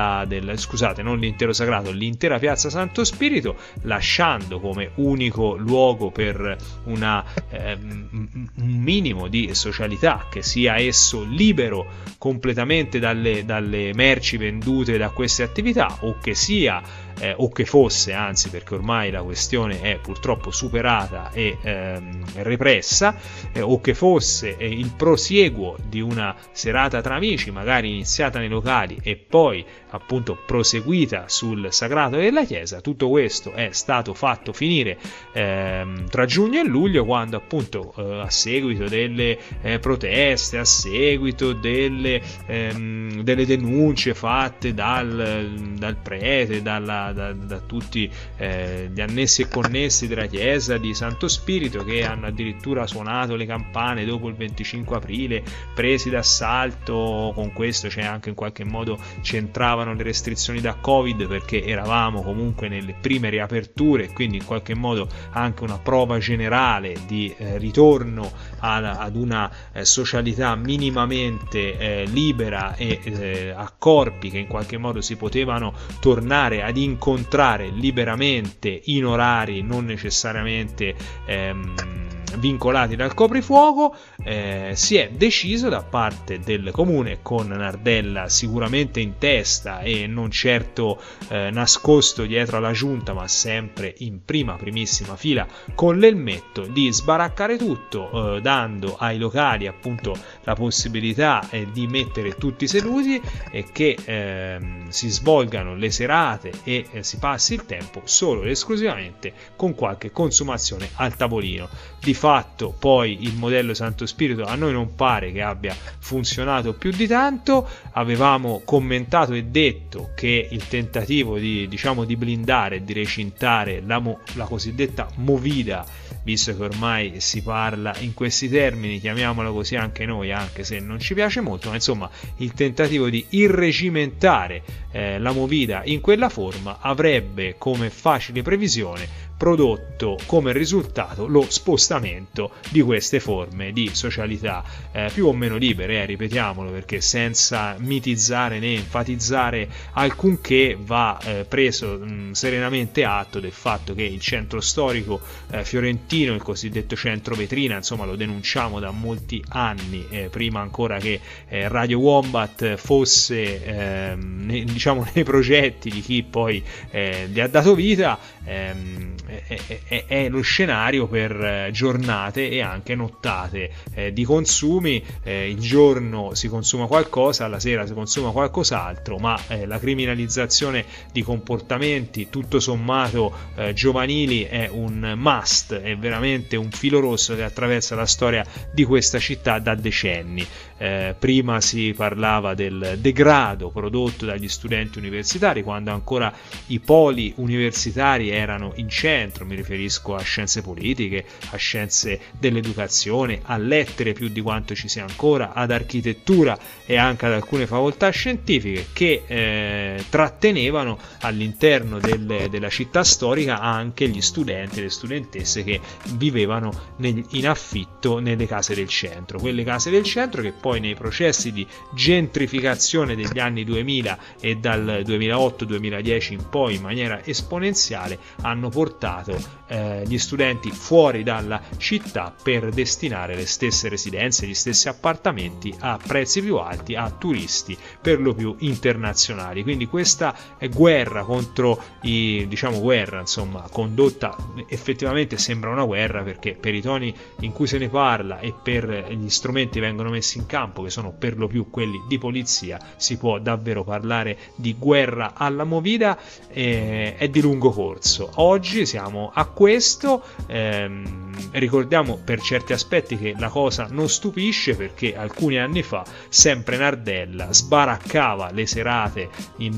l'intera piazza Santo Spirito, lasciando come unico luogo per un minimo di socialità, che sia esso libero completamente dalle merci vendute da queste attività, o che sia o che fosse, anzi, perché ormai la questione è purtroppo superata e repressa, o che fosse il prosieguo di una serata tra amici, magari iniziata nei locali e poi appunto proseguita sul sagrato della chiesa. Tutto questo è stato fatto finire tra giugno e luglio, quando appunto a seguito delle proteste, a seguito delle denunce fatte dal prete, da tutti gli annessi e connessi della chiesa di Santo Spirito, che hanno addirittura suonato le campane dopo il 25 aprile, presi d'assalto con questo anche in qualche modo c'entravano le restrizioni da Covid, perché eravamo comunque nelle prime riaperture, quindi in qualche modo anche una prova generale di ritorno ad una socialità minimamente libera e a corpi che in qualche modo si potevano tornare ad incontrare liberamente in orari non necessariamente vincolati dal coprifuoco. Si è deciso da parte del comune, con Nardella sicuramente in testa e non certo nascosto dietro alla giunta, ma sempre in primissima fila con l'elmetto, di sbaraccare tutto, dando ai locali appunto la possibilità di mettere tutti seduti e che si svolgano le serate e si passi il tempo solo ed esclusivamente con qualche consumazione al tavolino. Di fatto poi il modello Santo Spirito a noi non pare che abbia funzionato più di tanto. Avevamo commentato e detto che il tentativo di blindare e di recintare la cosiddetta movida, visto che ormai si parla in questi termini, chiamiamola così anche noi, anche se non ci piace molto, ma insomma il tentativo di irregimentare la movida in quella forma avrebbe come facile previsione prodotto come risultato lo spostamento di queste forme di socialità più o meno libere, ripetiamolo, perché senza mitizzare né enfatizzare alcunché va preso serenamente atto del fatto che il centro storico fiorentino, il cosiddetto centro vetrina, insomma lo denunciamo da molti anni, prima ancora che Radio Wombat fosse nei progetti di chi poi gli ha dato vita. È lo scenario per giornate e anche nottate di consumi. Il giorno si consuma qualcosa, la sera si consuma qualcos'altro, ma la criminalizzazione di comportamenti tutto sommato giovanili è un must, è veramente un filo rosso che attraversa la storia di questa città da decenni. Prima si parlava del degrado prodotto dagli studenti universitari, quando ancora i poli universitari erano in centro. Mi riferisco a scienze politiche, a scienze dell'educazione, a lettere più di quanto ci sia ancora, ad architettura e anche ad alcune facoltà scientifiche che trattenevano all'interno della città storica anche gli studenti e le studentesse che vivevano in affitto nelle case del centro, quelle case del centro che poi nei processi di gentrificazione degli anni 2000 e dal 2008-2010 in poi in maniera esponenziale hanno portato gli studenti fuori dalla città per destinare le stesse residenze, gli stessi appartamenti a prezzi più alti a turisti per lo più internazionali. Quindi questa guerra contro guerra insomma condotta, effettivamente sembra una guerra, perché per i toni in cui se ne parla e per gli strumenti che vengono messi in campo, che sono per lo più quelli di polizia, si può davvero parlare di guerra alla movida. È di lungo corso. Oggi siamo a questo, ricordiamo per certi aspetti che la cosa non stupisce, perché alcuni anni fa sempre Nardella sbaraccava le serate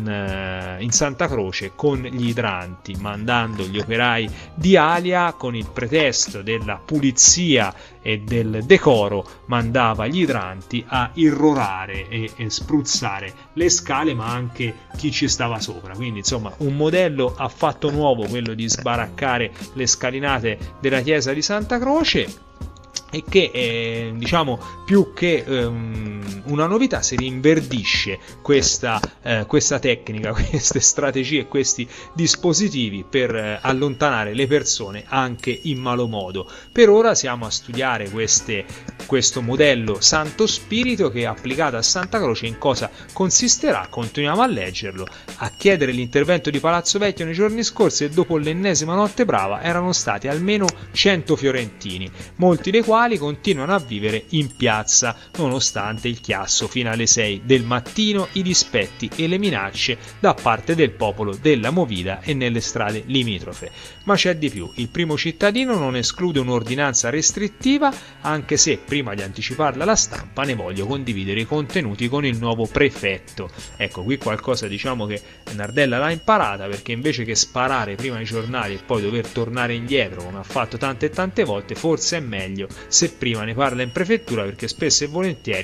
in Santa Croce con gli idranti, mandando gli operai di Alia con il pretesto della pulizia e del decoro, mandava gli idranti a irrorare e spruzzare le scale, ma anche chi ci stava sopra. Quindi insomma un modello affatto nuovo, quello di sbaraccare le scalinate della chiesa di Santa Croce, e che più che una novità si rinverdisce questa tecnica, queste strategie, questi dispositivi per allontanare le persone anche in malo modo. Per ora siamo a studiare questo modello Santo Spirito, che applicato a Santa Croce in cosa consisterà. Continuiamo a leggerlo. A chiedere l'intervento di Palazzo Vecchio nei giorni scorsi e dopo l'ennesima notte brava erano stati almeno 100 fiorentini, molti dei quali continuano a vivere in piazza nonostante il chiasso fino alle 6 del mattino, i dispetti e le minacce da parte del popolo della Movida e nelle strade limitrofe. Ma c'è di più: il primo cittadino non esclude un'ordinanza restrittiva, anche se prima di anticiparla alla stampa ne voglio condividere i contenuti con il nuovo prefetto. Ecco, qui qualcosa che Nardella l'ha imparata, perché invece che sparare prima ai giornali e poi dover tornare indietro come ha fatto tante e tante volte, forse è meglio se prima ne parla in prefettura, perché spesso e volentieri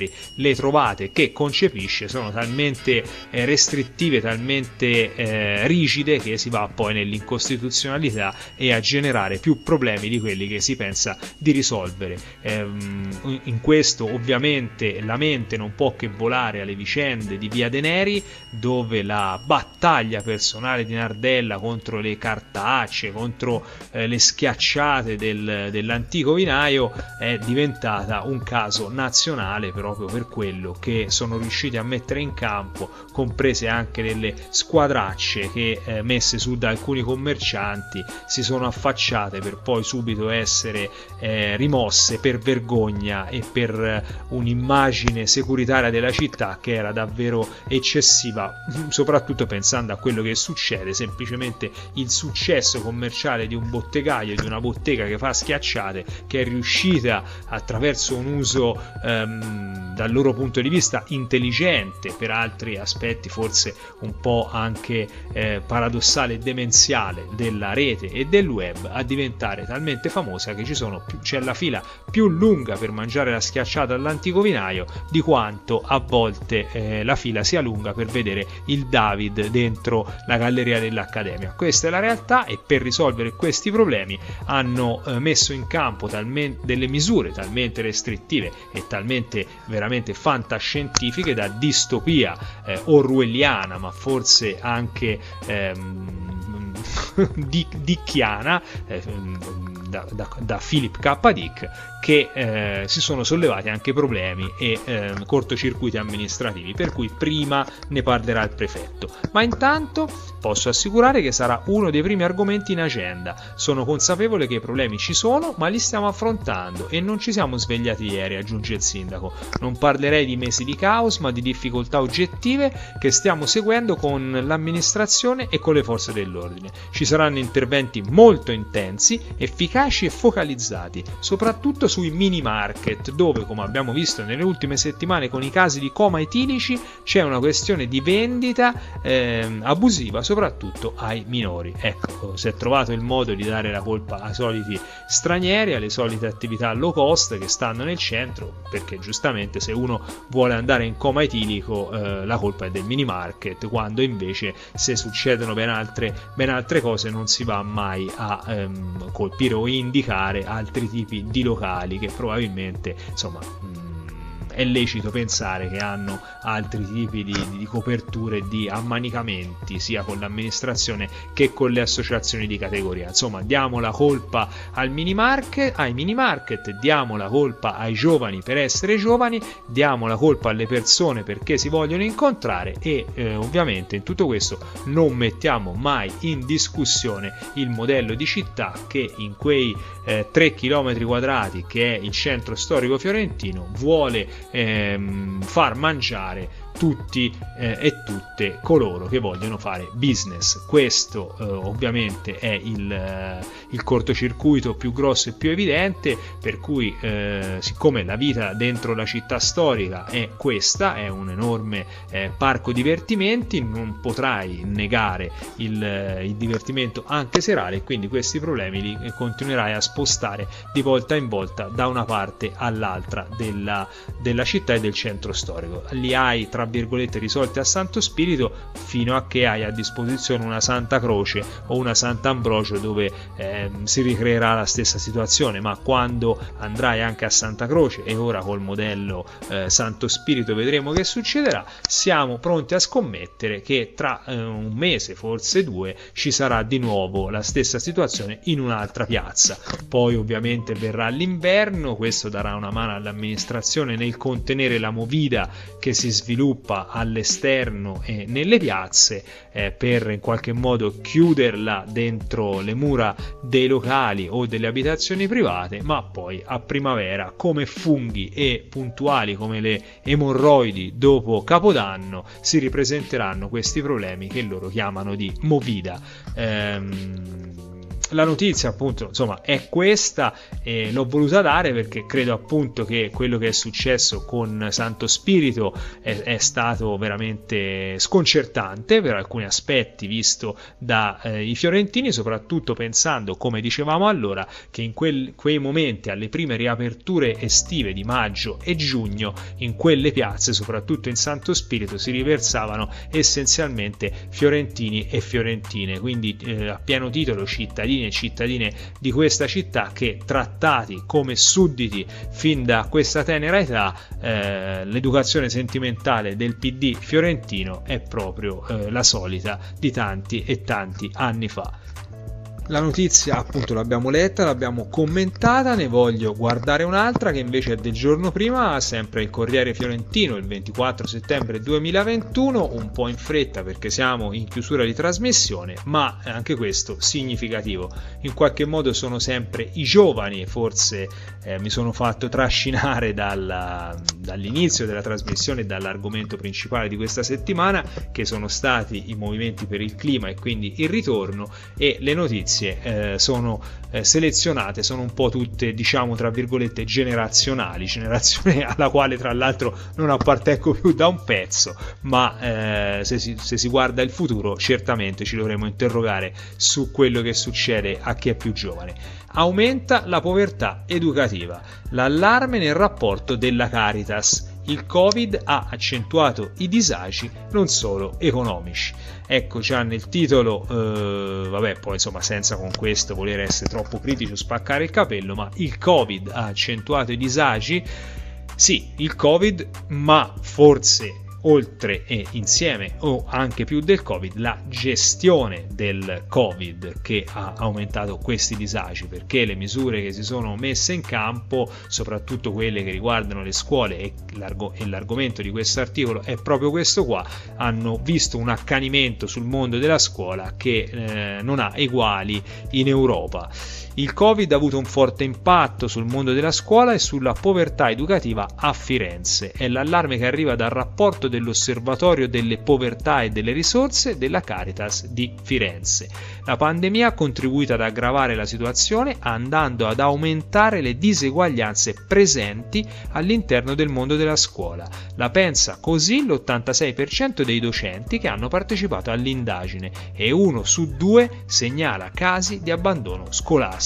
le trovate che concepisce sono talmente restrittive, talmente rigide, che si va poi nell'incostituzionalità e a generare più problemi di quelli che si pensa di risolvere. In questo ovviamente la mente non può che volare alle vicende di Via de Neri, dove la battaglia personale di Nardella contro le cartacce, contro le schiacciate dell'antico vinaio è diventata un caso nazionale, proprio per quello che sono riusciti a mettere in campo, comprese anche delle squadracce che messe su da alcuni commercianti si sono affacciate per poi subito essere rimosse per vergogna e per un'immagine securitaria della città che era davvero eccessiva, soprattutto pensando a quello che succede. Semplicemente il successo commerciale di un bottegaio, di una bottega che fa schiacciate, che è riuscita attraverso un uso dal loro punto di vista intelligente, per altri aspetti forse un po' anche paradossale e demenziale, della rete e del web, a diventare talmente famosa che c'è la fila più lunga per mangiare la schiacciata all'antico vinaio di quanto a volte la fila sia lunga per vedere il David dentro la galleria dell'Accademia. Questa è la realtà, e per risolvere questi problemi hanno messo in campo delle misure talmente restrittive e talmente veramente fantascientifiche, da distopia orwelliana, ma forse anche dickiana, da Philip K. Dick, che si sono sollevati anche problemi e cortocircuiti amministrativi, per cui prima ne parlerà il prefetto. Ma intanto posso assicurare che sarà uno dei primi argomenti in agenda. Sono consapevole che i problemi ci sono, ma li stiamo affrontando e non ci siamo svegliati ieri, aggiunge il sindaco. Non parlerei di mesi di caos, ma di difficoltà oggettive che stiamo seguendo con l'amministrazione e con le forze dell'ordine. Ci saranno interventi molto intensi, efficaci e focalizzati, soprattutto sui mini market, dove, come abbiamo visto nelle ultime settimane con i casi di coma etilici, c'è una questione di vendita abusiva, soprattutto ai minori. Ecco, si è trovato il modo di dare la colpa ai soliti stranieri, alle solite attività low cost che stanno nel centro, perché giustamente se uno vuole andare in coma etilico la colpa è del mini market, quando invece, se succedono ben altre cose, non si va mai a colpire o indicare altri tipi di locali che probabilmente, insomma, è lecito pensare che hanno altri tipi di coperture, di ammanicamenti, sia con l'amministrazione che con le associazioni di categoria. Insomma, diamo la colpa ai mini market, diamo la colpa ai giovani per essere giovani, diamo la colpa alle persone perché si vogliono incontrare, e ovviamente in tutto questo non mettiamo mai in discussione il modello di città che in quei 3 km quadrati che è il centro storico fiorentino vuole far mangiare tutti e tutte coloro che vogliono fare business. Questo ovviamente è il cortocircuito più grosso e più evidente, per cui siccome la vita dentro la città storica è questa, è un enorme parco divertimenti, non potrai negare il divertimento anche serale, quindi questi problemi li continuerai a spostare di volta in volta da una parte all'altra della città e del centro storico. Li hai, tra virgolette, risolti a Santo Spirito, fino a che hai a disposizione una Santa Croce o una Sant'Ambrogio, dove si ricreerà la stessa situazione. Ma quando andrai anche a Santa Croce, e ora col modello Santo Spirito vedremo che succederà, siamo pronti a scommettere che tra un mese, forse 2, ci sarà di nuovo la stessa situazione in un'altra piazza. Poi ovviamente verrà l'inverno, questo darà una mano all'amministrazione nel contenere la movida che si sviluppa all'esterno e nelle piazze, per in qualche modo chiuderla dentro le mura dei locali o delle abitazioni private. Ma poi a primavera, come funghi e puntuali come le emorroidi dopo Capodanno, si ripresenteranno questi problemi che loro chiamano di movida. la notizia appunto insomma è questa, e l'ho voluta dare perché credo appunto che quello che è successo con Santo Spirito è stato veramente sconcertante per alcuni aspetti visto dai fiorentini, soprattutto pensando, come dicevamo allora, che in quei momenti, alle prime riaperture estive di maggio e giugno, in quelle piazze, soprattutto in Santo Spirito, si riversavano essenzialmente fiorentini e fiorentine, quindi a pieno titolo cittadini e cittadine di questa città che, trattati come sudditi fin da questa tenera età, l'educazione sentimentale del PD fiorentino è proprio la solita di tanti e tanti anni fa. La notizia appunto l'abbiamo letta, l'abbiamo commentata, ne voglio guardare un'altra che invece è del giorno prima, sempre il Corriere Fiorentino, il 24 settembre 2021, un po' in fretta perché siamo in chiusura di trasmissione, ma anche questo significativo. In qualche modo sono sempre i giovani, forse mi sono fatto trascinare dall'inizio della trasmissione, dall'argomento principale di questa settimana, che sono stati i movimenti per il clima e quindi il ritorno, e le notizie sono selezionate, sono un po' tutte, diciamo tra virgolette, generazione alla quale tra l'altro non appartengo più da un pezzo, ma se si guarda il futuro certamente ci dovremo interrogare su quello che succede a chi è più giovane. Aumenta la povertà educativa, l'allarme nel rapporto della Caritas. Il Covid ha accentuato i disagi non solo economici. Ecco già nel titolo, poi insomma senza con questo voler essere troppo critici o spaccare il capello, ma il Covid ha accentuato i disagi. Sì, il Covid, ma forse oltre e insieme o anche più del Covid, la gestione del Covid che ha aumentato questi disagi, perché le misure che si sono messe in campo, soprattutto quelle che riguardano le scuole, e l'argomento di questo articolo è proprio questo qua, hanno visto un accanimento sul mondo della scuola che non ha eguali in Europa. Il Covid ha avuto un forte impatto sul mondo della scuola e sulla povertà educativa a Firenze. È l'allarme che arriva dal rapporto dell'Osservatorio delle povertà e delle risorse della Caritas di Firenze. La pandemia ha contribuito ad aggravare la situazione, andando ad aumentare le diseguaglianze presenti all'interno del mondo della scuola. La pensa così l'86% dei docenti che hanno partecipato all'indagine, e 1 su 2 segnala casi di abbandono scolastico.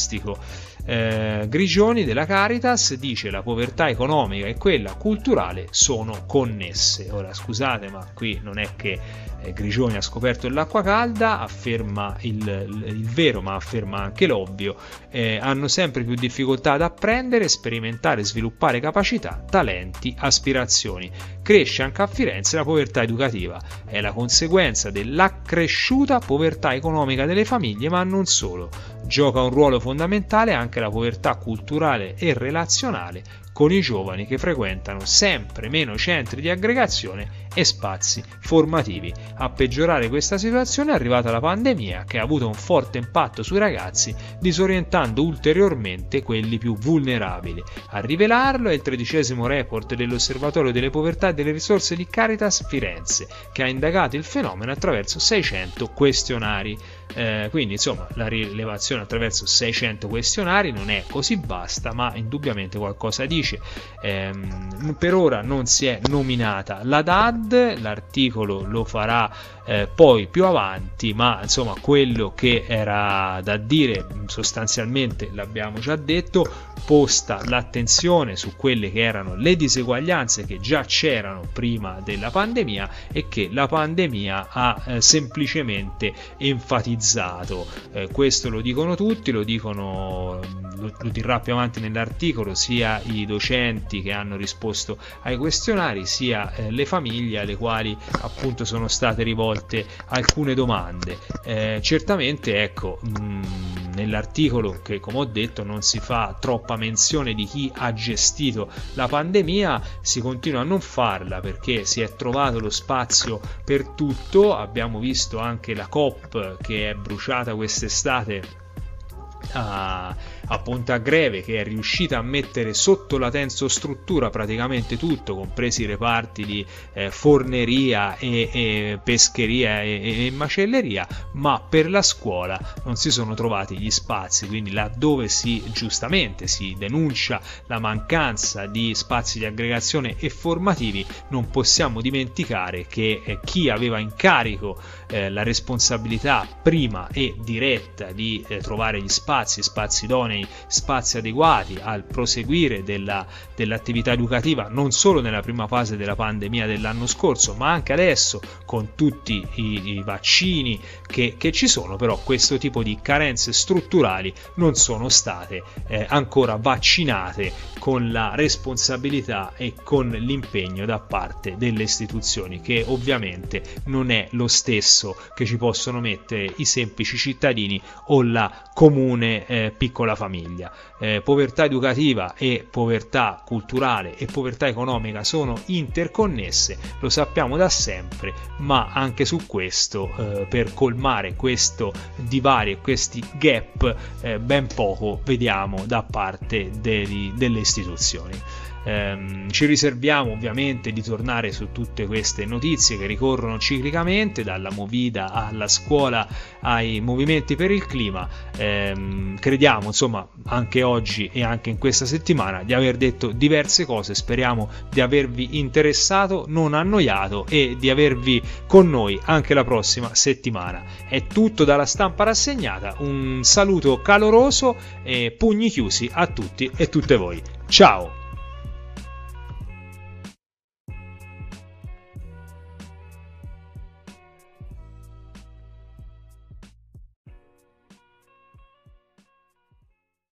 Grigioni della Caritas dice: la povertà economica e quella culturale sono connesse. Ora scusate, ma qui non è che Grigioni ha scoperto l'acqua calda, afferma il vero, ma afferma anche l'ovvio. Hanno sempre più difficoltà ad apprendere, sperimentare, sviluppare capacità, talenti, aspirazioni. Cresce anche a Firenze la povertà educativa, è la conseguenza dell'accresciuta povertà economica delle famiglie, ma non solo. Gioca un ruolo fondamentale anche la povertà culturale e relazionale, con i giovani che frequentano sempre meno centri di aggregazione e spazi formativi. A peggiorare questa situazione è arrivata la pandemia, che ha avuto un forte impatto sui ragazzi, disorientando ulteriormente quelli più vulnerabili. A rivelarlo è il 13° report dell'Osservatorio delle povertà e delle risorse di Caritas Firenze, che ha indagato il fenomeno attraverso 600 questionari. Quindi insomma la rilevazione attraverso 600 questionari non è così vasta, ma indubbiamente qualcosa dice. Per ora non si è nominata la DAD, l'articolo lo farà poi più avanti, ma insomma quello che era da dire sostanzialmente l'abbiamo già detto, posta l'attenzione su quelle che erano le diseguaglianze che già c'erano prima della pandemia e che la pandemia ha semplicemente enfatizzato. Questo lo dicono tutti, lo dirà più avanti nell'articolo sia i docenti che hanno risposto ai questionari, sia le famiglie alle quali appunto sono state rivolte alcune domande. Certamente ecco, nell'articolo, che come ho detto non si fa troppa menzione di chi ha gestito la pandemia, si continua a non farla perché si è trovato lo spazio per tutto. Abbiamo visto anche la COP che è bruciata quest'estate a a Ponte a Greve, che è riuscita a mettere sotto la tensostruttura praticamente tutto, compresi i reparti di forneria e pescheria e macelleria, ma per la scuola non si sono trovati gli spazi. Quindi laddove giustamente si denuncia la mancanza di spazi di aggregazione e formativi, non possiamo dimenticare che chi aveva in carico la responsabilità prima e diretta di trovare gli spazi idonei, spazi adeguati al proseguire dell'attività educativa, non solo nella prima fase della pandemia dell'anno scorso, ma anche adesso con tutti i vaccini che ci sono, però questo tipo di carenze strutturali non sono state ancora vaccinate con la responsabilità e con l'impegno da parte delle istituzioni, che ovviamente non è lo stesso che ci possono mettere i semplici cittadini o la comune piccola famiglia. Povertà educativa e povertà culturale e povertà economica sono interconnesse, lo sappiamo da sempre, ma anche su questo, per colmare questo divario e questi gap, ben poco vediamo da parte delle istituzioni. Ci riserviamo ovviamente di tornare su tutte queste notizie che ricorrono ciclicamente, dalla Movida alla scuola ai movimenti per il clima. Crediamo, insomma, anche oggi e anche in questa settimana di aver detto diverse cose. Speriamo di avervi interessato, non annoiato, e di avervi con noi anche la prossima settimana. È tutto dalla Stampa Rassegnata, un saluto caloroso e pugni chiusi a tutti e tutte voi. Ciao!